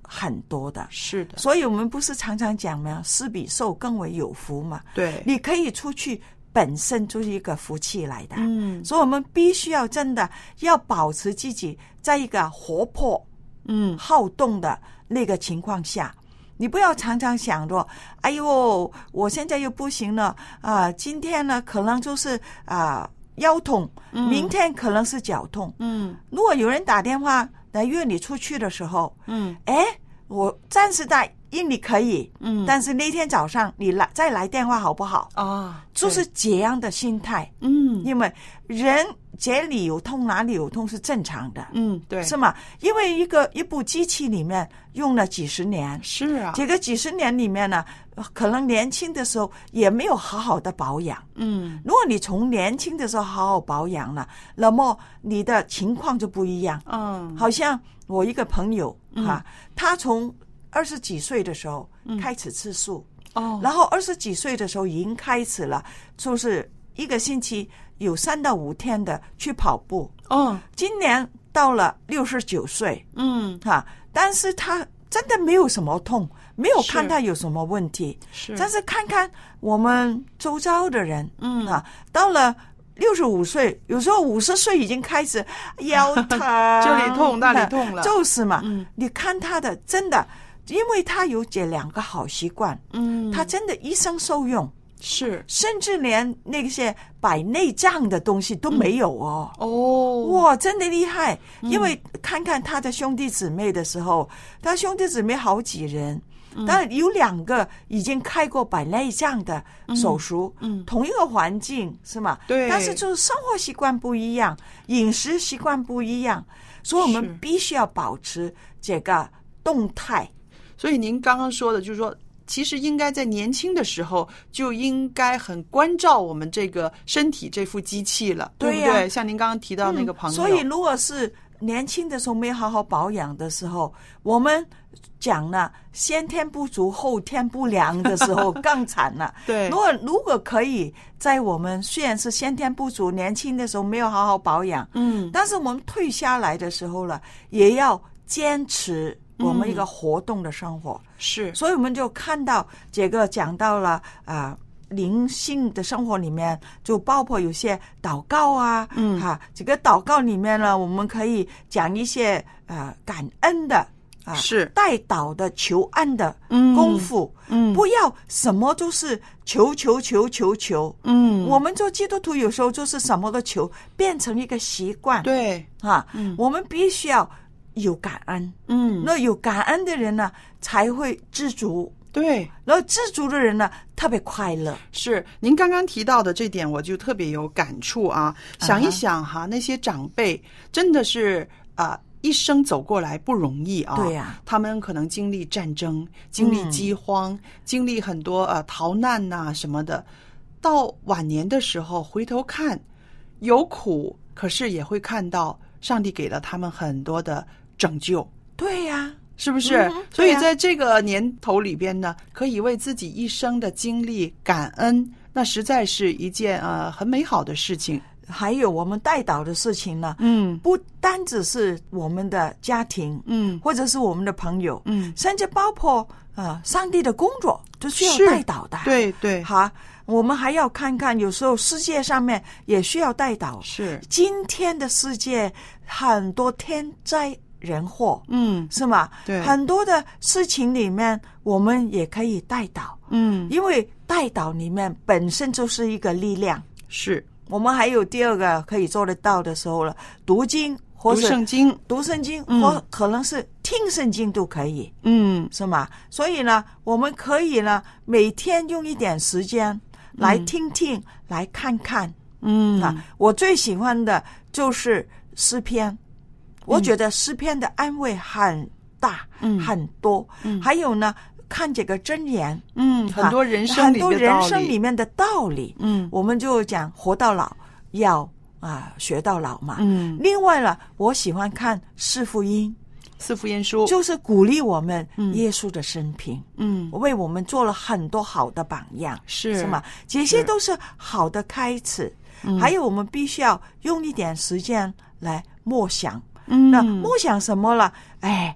很多的。 是的， 所以我们不是常常讲吗？施比受更为有福嘛。 对， 你可以出去本身就是一个福气来的。 嗯， 所以我们必须要真的要保持自己在一个活泼、 嗯好动的那个情况下。你不要常常想着，哎呦，我现在又不行了啊、呃！今天呢，可能就是啊、呃、腰痛，明天可能是脚痛。 嗯， 如果有人打电话来约你出去的时候， 嗯， 哎，我暂时答应你可以， 嗯， 但是那天早上你来再来电话好不好？ 啊， 就是这样的心态。 嗯， 因为人这里有痛哪里有痛是正常的。 嗯，对， 是吗？因为一个一部机器里面用了几十年， 是啊， 这个几十年里面呢，可能年轻的时候也没有好好的保养。 嗯， 如果你从年轻的时候好好保养了，那么你的情况就不一样。 嗯， 好像我一个朋友嗯哈、啊，他从二十几岁的时候开始吃素， 哦， 然后二十几岁的时候已经开始了，就是一个星期有三到五天的去跑步。 哦， 今年到了六十九岁， 嗯， 哈，但是他真的没有什么痛，没有看他有什么问题。 是， 但是看看我们周遭的人， 嗯啊，到了六十五岁，有时候五十岁已经开始腰疼， 这里痛那里痛了， 就是嘛。 嗯， 你看他的真的，因为他有这两个好习惯， 嗯， 他真的一生受用。 是， 甚至连那些摆内脏的东西都没有哦。 嗯、哦， 哇，真的厉害！ 嗯、 因为看看他的兄弟姊妹的时候，他兄弟姊妹好几人， 嗯、 但有两个已经开过摆内脏的手术， 嗯，嗯同一个环境是吗？ 对。 但是就是生活习惯不一样，饮食习惯不一样，所以我们必须要保持这个动态。 所以您刚刚说的就是说，其实应该在年轻的时候就应该很关照我们这个身体这副机器了，对不对？像您刚刚提到那个朋友、嗯、 所以如果是年轻的时候没好好保养的时候，我们讲了先天不足后天不良的时候更惨了。 对， 如果如果可以在我们虽然是先天不足，年轻的时候没有好好保养， 嗯， 但是我们退下来的时候了，也要坚持我们一个活动的生活。 嗯、是， 所以我们就看到这个讲到了啊、呃，灵性的生活里面就包括有些祷告啊， 嗯， 哈，这个祷告里面呢，我们可以讲一些呃感恩的啊， 是代祷的求安的功夫， 嗯， 不要什么都是求求求求求， 嗯， 我们做基督徒有时候就是什么都求，变成一个习惯， 对， 啊， 嗯， 我们必须要有感恩， 嗯， 那有感恩的人呢，才会知足。 对， 然后知足的人呢，特别快乐。 是，您刚刚提到的这点，我就特别有感触啊。想一想哈，那些长辈真的是啊、呃，一生走过来不容易啊。 对呀、啊， 他们可能经历战争，经历饥荒，嗯、经历很多呃逃难呐、啊、什么的。到晚年的时候回头看，有苦，可是也会看到上帝给了他们很多的拯救。 对呀、啊。 是不是、嗯啊？所以在这个年头里边呢，可以为自己一生的经历感恩，那实在是一件呃很美好的事情。 还有我们代祷的事情呢， 嗯， 不单只是我们的家庭， 嗯， 或者是我们的朋友， 嗯， 甚至包括呃上帝的工作都需要代祷的。 对对， 好，我们还要看看，有时候世界上面也需要代祷。 是， 今天的世界很多天灾人祸， 嗯， 是吗？ 对， 很多的事情里面，我们也可以代祷， 嗯， 因为代祷里面本身就是一个力量。 是， 我们还有第二个可以做得到的时候了，读经或是读圣经， 读圣经， 嗯、 或可能是听圣经都可以， 嗯， 是吗？所以呢，我们可以呢每天用一点时间来听听，嗯、来看看， 嗯啊，我最喜欢的就是诗篇。我觉得诗篇的安慰很大， 嗯， 很多， 嗯， 还有呢，看这个箴言， 嗯，很多人生里很多人生里面的道理， 嗯， 我们就讲活到老要啊学到老嘛， 嗯。 另外呢，我喜欢看四福音， 四福音书就是鼓励我们耶稣的生平， 嗯， 为我们做了很多好的榜样， 是是吗？这些都是好的开始， 嗯， 还有我们必须要用一点时间来默想。 嗯， 那默想什么了？哎，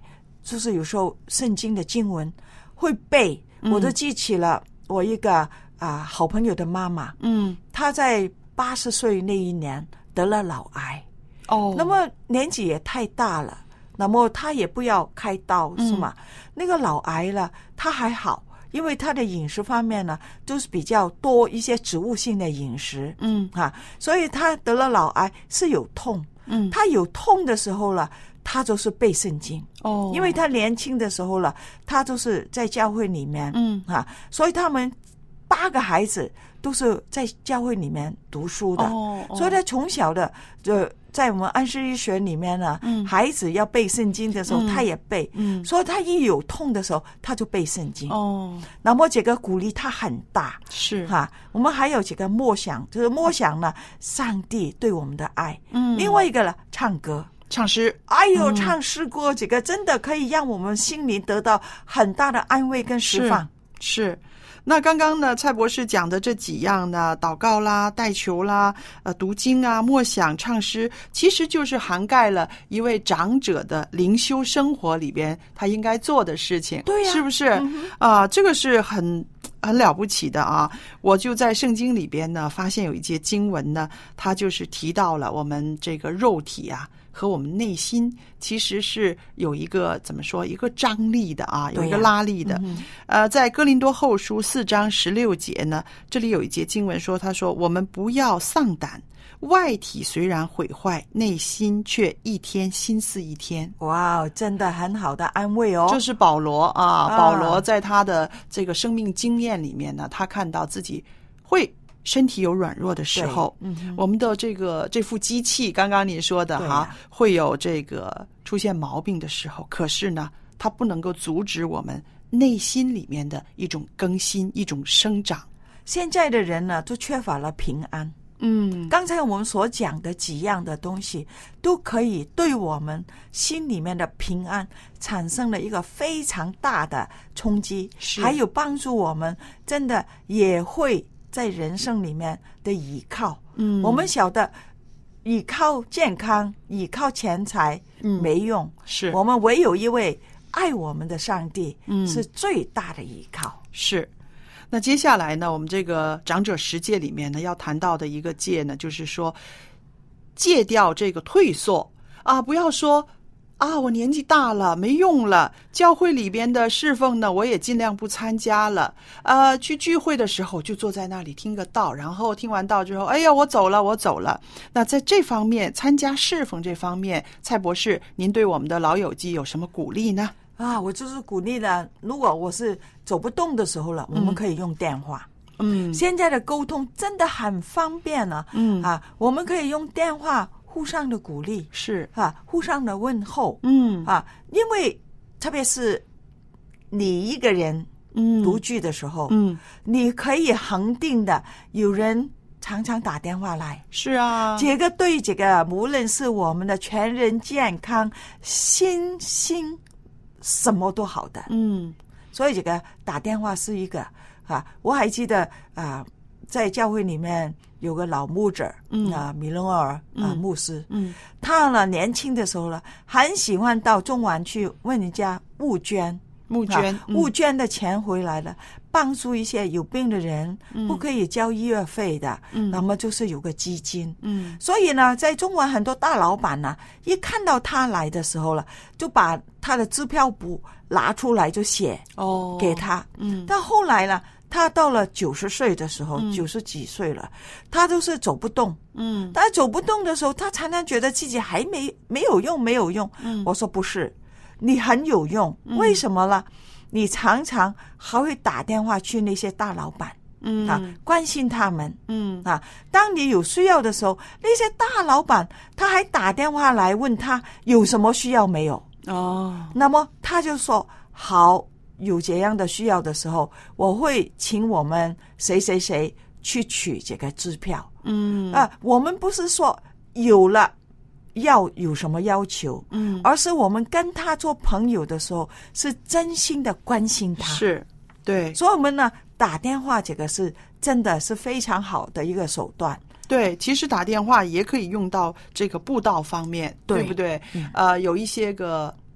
就是有时候圣经的经文会背，嗯、我都记起了我一个啊、呃、好朋友的妈妈， 嗯， 她在八十岁那一年得了脑癌， 哦， 那么年纪也太大了，那么她也不要开刀，是吗？嗯、那个脑癌了，她还好。因为他的饮食方面呢，都是比较多一些植物性的饮食， 嗯啊，所以他得了脑癌是有痛， 嗯， 他有痛的时候了，他就是背圣经， 哦， 因为他年轻的时候了，他就是在教会里面， 嗯啊，所以他们八个孩子都是在教会里面读书的， 哦哦、 所以他从小的就。在我们安息日学里面呢， 嗯、 孩子要背圣经的时候， 嗯、 他也背， 嗯， 所以他一有痛的时候，他就背圣经。 哦， 那么这个鼓励他很大， 是哈。我们还有几个默想，就是默想呢，上帝对我们的爱。 嗯， 另外一个呢，唱歌、 唱诗。 哎呦，嗯、唱诗歌，这个真的可以让我们心灵得到很大的安慰跟释放。 是。是那刚刚呢，蔡博士讲的这几样呢，祷告啦、代求啦、呃、读经啊、默想、唱诗，其实就是涵盖了一位长者的灵修生活里边他应该做的事情， 对呀、 啊，是不是？啊、 嗯呃，这个是很很了不起的啊！我就在圣经里边呢，发现有一节经文呢，它就是提到了我们这个肉体啊。和我们内心其实是有一个怎么说一个张力的啊，有一个拉力的。 嗯、 呃，在哥林多后书四章十六节呢，这里有一节经文说，他说我们不要丧胆，外体虽然毁坏，内心却一天心思一天。 哇，真的很好的安慰哦。 这是保罗啊， 啊保罗在他的这个生命经验里面呢，他看到自己会身体有软弱的时候， 嗯、 我们的这个这副机器，刚刚你说的哈、啊，会有这个出现毛病的时候，可是呢，它不能够阻止我们内心里面的一种更新，一种生长。 现在的人呢，都缺乏了平安。 嗯， 刚才我们所讲的几样的东西，都可以对我们心里面的平安产生了一个非常大的冲击，还有帮助我们真的也会在人生里面的依靠。 嗯， 我们晓得依靠健康、依靠钱财、 嗯、 没用， 是我们唯有一位爱我们的上帝， 嗯， 是最大的依靠。 是。那接下来呢，我们这个长者十戒里面呢，要谈到的一个戒呢，就是说戒掉这个退缩啊，不要说啊，我年纪大了没用了，教会里边的侍奉呢，我也尽量不参加了。呃，去聚会的时候就坐在那里听个道，然后听完道之后，哎呀，我走了，我走了。那在这方面，参加侍奉这方面，蔡博士，您对我们的老友记有什么鼓励呢？ 啊，我就是鼓励的。如果我是走不动的时候了，我们可以用电话。 嗯， 现在的沟通真的很方便啊。 嗯啊，我们可以用电话互相的鼓励， 是啊，互相的问候。 嗯啊，因为特别是你一个人独居的时候， 嗯， 你可以恒定的有人常常打电话来。 是啊， 这个对这个无论是我们的全人健康、心心什么都好的。 嗯， 所以这个打电话是一个啊，我还记得啊，在教会里面有个老牧者， 嗯啊，米隆尔啊、 嗯、 牧师， 嗯， 他呢年轻的时候呢，很喜欢到中环去问人家募捐， 募捐， 啊、募捐的钱回来了，帮助一些有病的人， 嗯、 不可以交医药费的， 嗯， 那么就是有个基金， 嗯， 所以呢，在中环很多大老板呢，一看到他来的时候了，就把他的支票簿拿出来就写哦给他， 嗯， 但后来呢，他到了九十岁的时候， 嗯、 九十几岁了，他都是走不动， 嗯， 他走不动的时候，他常常觉得自己还没没有用，没有用。 嗯， 我说不是，你很有用， 嗯、 为什么呢？你常常还会打电话去那些大老板， 嗯啊，关心他们， 嗯啊，当你有需要的时候，那些大老板他还打电话来问他有什么需要没有。 哦， 那么他就说好，有这样的需要的时候，我会请我们谁谁谁去取这个支票。 嗯啊，我们不是说有了要有什么要求， 嗯， 而是我们跟他做朋友的时候，是真心的关心他。 是，对， 所以我们呢打电话这个是真的是非常好的一个手段。 对，其实打电话也可以用到这个布道方面， 对, 对不对？ 嗯、 呃，有一些个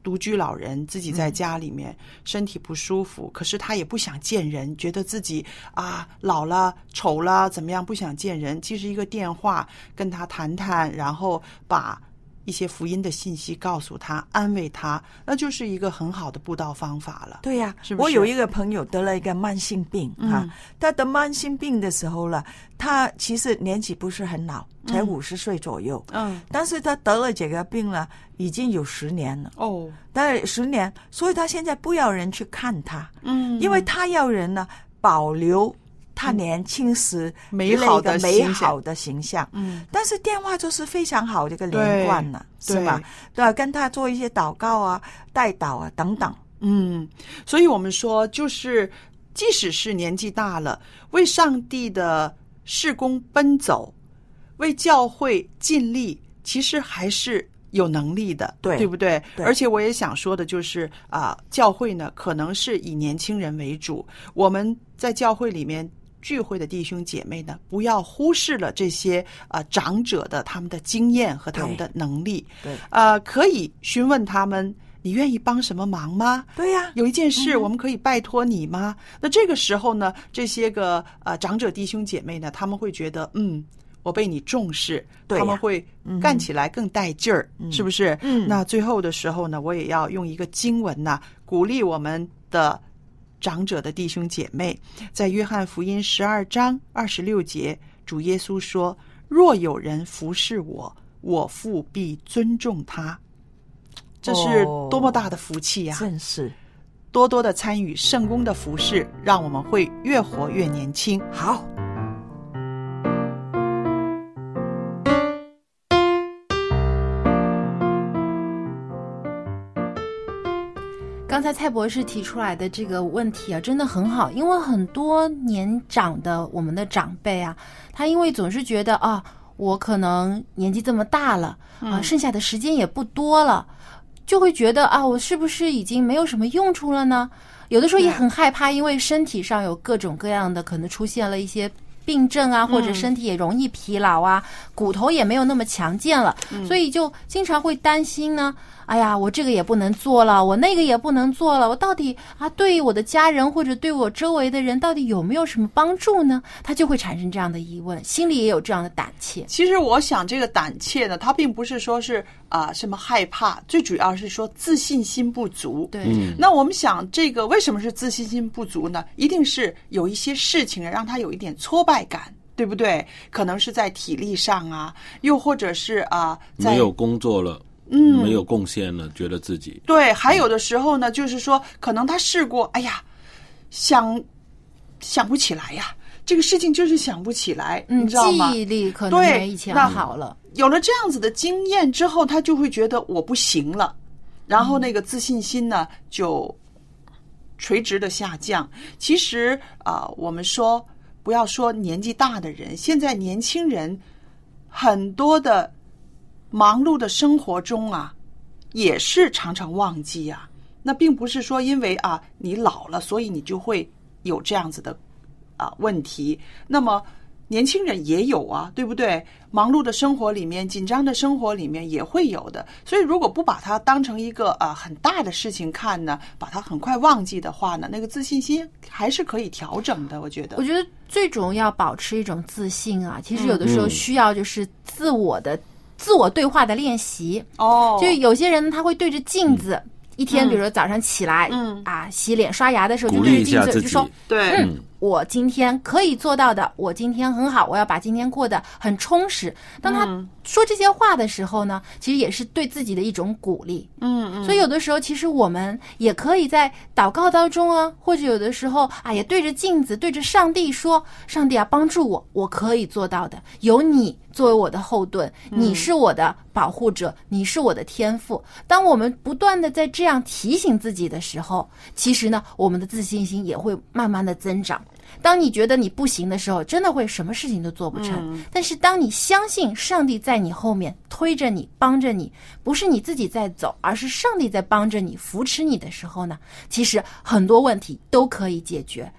独居老人自己在家里面、嗯、身体不舒服，可是他也不想见人，觉得自己啊老了丑了怎么样，不想见人，其实一个电话跟他谈谈，然后把一些福音的信息告诉他，安慰他，那就是一个很好的布道方法了。 对呀、啊， 是不是？ 我有一个朋友得了一个慢性病、嗯、啊，他得慢性病的时候了，他其实年纪不是很老，才五十岁左右，嗯，但是他得了这个病了，已经有十年了哦，但十年，所以他现在不要人去看他，嗯，因为他要人呢保留他年轻时美好的美好的形象，嗯，但是电话就是非常好的一个连贯了，是吧？对吧？跟他做一些祷告啊、代祷啊等等， 嗯，所以我们说，就是即使是年纪大了，为上帝的事工奔走，为教会尽力，其实还是有能力的，对对不对？对。而且我也想说的就是啊、呃，教会呢可能是以年轻人为主，我们在教会里面聚会的弟兄姐妹呢，不要忽视了这些呃长者的他们的经验和他们的能力。对，呃，可以询问他们，你愿意帮什么忙吗？对呀、啊，有一件事、嗯、我们可以拜托你吗？那这个时候呢，这些个呃长者弟兄姐妹呢，他们会觉得嗯。我被你重视，他们会干起来更带劲儿、嗯，是不是？嗯，那最后的时候呢，我也要用一个经文呐、啊，鼓励我们的长者的弟兄姐妹，在约翰福音十二章二十六节，主耶稣说：“若有人服侍我，我父必尊重他。”这是多么大的福气呀、啊！ 真是多多的参与圣工的服侍，让我们会越活越年轻。 好。 刚才蔡博士提出来的这个问题啊，真的很好，因为很多年长的我们的长辈啊，他因为总是觉得啊，我可能年纪这么大了啊，剩下的时间也不多了，就会觉得啊，我是不是已经没有什么用处了呢？有的时候也很害怕，因为身体上有各种各样的可能出现了一些病症啊，或者身体也容易疲劳啊，嗯、骨头也没有那么强健了、嗯，所以就经常会担心呢。哎呀，我这个也不能做了，我那个也不能做了，我到底啊，对于我的家人或者对我周围的人，到底有没有什么帮助呢？他就会产生这样的疑问，心里也有这样的胆怯。 其实我想，这个胆怯呢，他并不是说是啊、呃、什么害怕，最主要是说自信心不足。 对， 嗯、那我们想，这个为什么是自信心不足呢？一定是有一些事情让他有一点挫败感。对不对？可能是在体力上啊，又或者是啊，在没有工作了，嗯，没有贡献了，觉得自己对。还有的时候呢，就是说，可能他试过，哎呀，想想不起来呀，这个事情就是想不起来， 嗯、 你知道吗？ 记忆力可能没以前好了。 有了这样子的经验之后，他就会觉得我不行了，然后那个自信心呢、嗯、就垂直的下降。其实啊、呃，我们说。不要说年纪大的人，现在年轻人很多的忙碌的生活中啊，也是常常忘记啊。那并不是说因为啊你老了，所以你就会有这样子的啊问题。那么年轻人也有啊，对不对？忙碌的生活里面，紧张的生活里面也会有的。所以如果不把它当成一个啊很大的事情看呢，把它很快忘记的话呢，那个自信心还是可以调整的。我觉得， 我觉得最重要保持一种自信啊。其实有的时候需要就是自我的、嗯、自我对话的练习。哦，就有些人他会对着镜子。嗯一天，比如说早上起来，嗯啊，洗脸刷牙的时候就对着镜子就说， 对， 嗯，我今天可以做到的，我今天很好，我要把今天过得很充实。当他说这些话的时候呢，其实也是对自己的一种鼓励。嗯嗯。所以有的时候，其实我们也可以在祷告当中啊，或者有的时候啊，也对着镜子，对着上帝说：“上帝啊，帮助我，我可以做到的。有你作为我的后盾，你是我的保护者，你是我的天父。”当我们不断的在这样提醒自己的时候，其实呢，我们的自信心也会慢慢的增长。当你觉得你不行的时候，真的会什么事情都做不成。嗯、但是当你相信上帝在你后面推着你、帮着你，不是你自己在走，而是上帝在帮着你、扶持你的时候呢，其实很多问题都可以解决。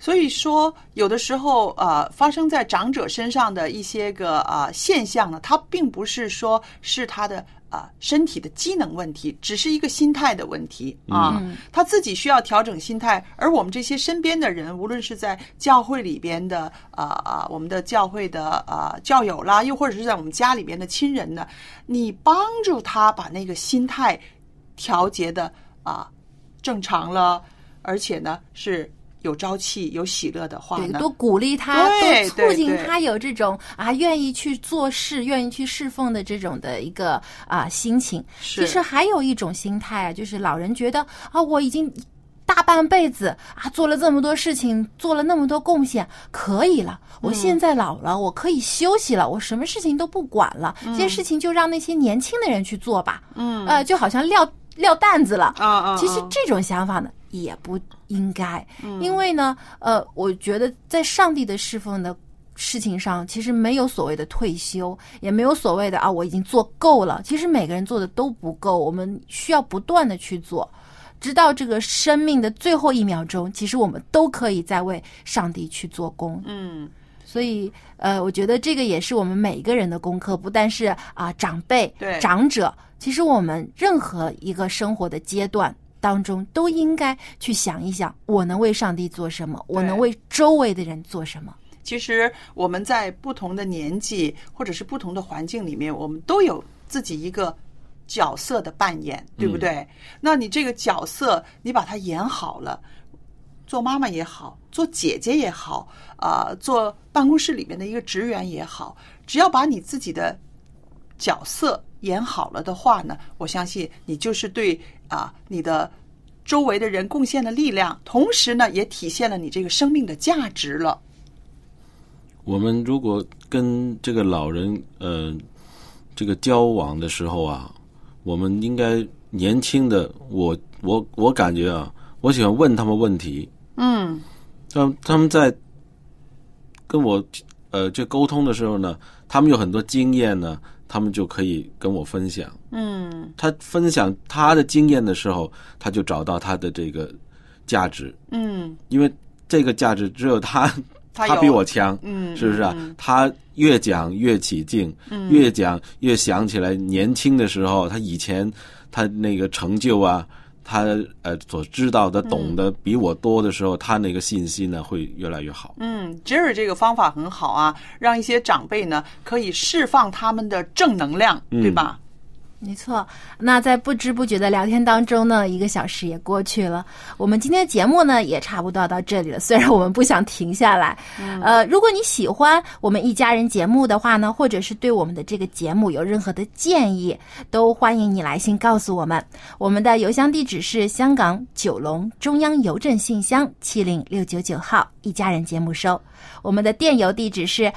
所以说，有的时候呃，发生在长者身上的一些个啊、呃、现象呢，它并不是说是他的啊、呃、身体的机能问题，只是一个心态的问题啊。 嗯、 他自己需要调整心态，而我们这些身边的人，无论是在教会里边的啊啊、呃，我们的教会的啊、呃、教友啦，又或者是在我们家里边的亲人呢，你帮助他把那个心态调节的啊、呃、正常了，而且呢是有朝气、有喜乐的话呢， 对，多鼓励他， 对多促进他有这种啊愿意去做事、愿意去侍奉的这种的一个啊心情。其实还有一种心态啊，就是老人觉得啊，我已经大半辈子啊做了这么多事情，做了那么多贡献，可以了。我现在老了，嗯、我可以休息了，我什么事情都不管了，嗯、这些事情就让那些年轻的人去做吧。嗯，呃，就好像撂撂担子了。啊啊！其实这种想法呢，也不应该，嗯、因为呢，呃，我觉得在上帝的侍奉的事情上，其实没有所谓的退休，也没有所谓的啊我已经做够了。其实每个人做的都不够，我们需要不断的去做，直到这个生命的最后一秒钟，其实我们都可以在为上帝去做工。嗯，所以呃，我觉得这个也是我们每一个人的功课，不但是啊、呃、长辈、长者，其实我们任何一个生活的阶段当中都应该去想一想，我能为上帝做什么，我能为周围的人做什么。 其实我们在不同的年纪或者是不同的环境里面，我们都有自己一个角色的扮演，对不对？嗯、那你这个角色你把它演好了，做妈妈也好，做姐姐也好，啊、呃，做办公室里面的一个职员也好，只要把你自己的角色演好了的话呢，我相信你就是对啊你的周围的人贡献了力量，同时呢也体现了你这个生命的价值了。 我们如果跟这个老人呃这个交往的时候啊，我们应该年轻的我我我感觉啊，我喜欢问他们问题。嗯，他他们在跟我呃这沟通的时候呢，他们有很多经验呢，他们就可以跟我分享。嗯，他分享他的经验的时候，他就找到他的这个价值。嗯，因为这个价值只有他他, 他比我强。嗯，是不是啊？嗯、他越讲越起劲，嗯、越讲越想起来年轻的时候，他以前他那个成就啊，他呃所知道的、懂得比我多的时候，嗯、他那个信心呢会越来越好。 嗯 Jerry 这个方法很好啊，让一些长辈呢可以释放他们的正能量，嗯、对吧？ 没错，那在不知不觉的聊天当中呢，一个小时也过去了。我们今天的节目呢，也差不多到这里了。虽然我们不想停下来，嗯、呃，如果你喜欢我们一家人节目的话呢，或者是对我们的这个节目有任何的建议，都欢迎你来信告诉我们。我们的邮箱地址是香港九龙中央邮政信箱七零六九九号，一家人节目收。我们的电邮地址是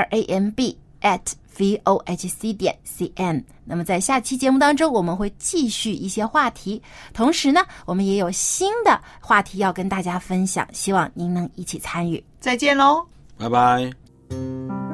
lamb at vohc 点 cn。那么在下期节目当中，我们会继续一些话题，同时呢，我们也有新的话题要跟大家分享，希望您能一起参与。 再见喽， 拜拜。